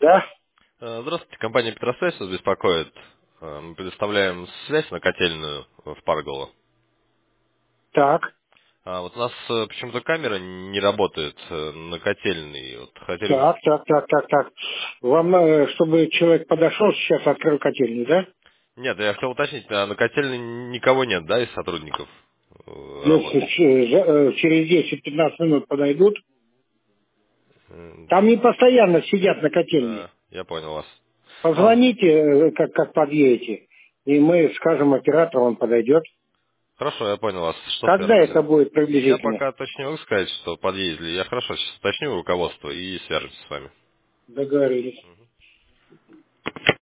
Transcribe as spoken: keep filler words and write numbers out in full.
Да? Э, Здравствуйте, компания Петросвязь вас беспокоит. Э, Мы предоставляем связь на котельную в Парголо. Так, А вот у нас э, почему-то камера не работает э, на котельной. Вот хотели бы... так, так, так, так, так. Вам, э, чтобы человек подошел, сейчас открыл котельную, да? Нет, я хотел уточнить, а на котельной никого нет, да, из сотрудников э, Если работы? ч- за- э, через десять-пятнадцать минут подойдут, М, там не постоянно сидят на котельной. а, Я понял вас. Ладно, Позвоните, э, как, как подъедете, и мы скажем оператору, он подойдет. хорошо, я понял вас. Что Когда это свяжемся? будет Я приблизительно? пока точно не могу сказать, что подъездили. Я хорошо сейчас уточню руководство и свяжемся с вами. Договорились.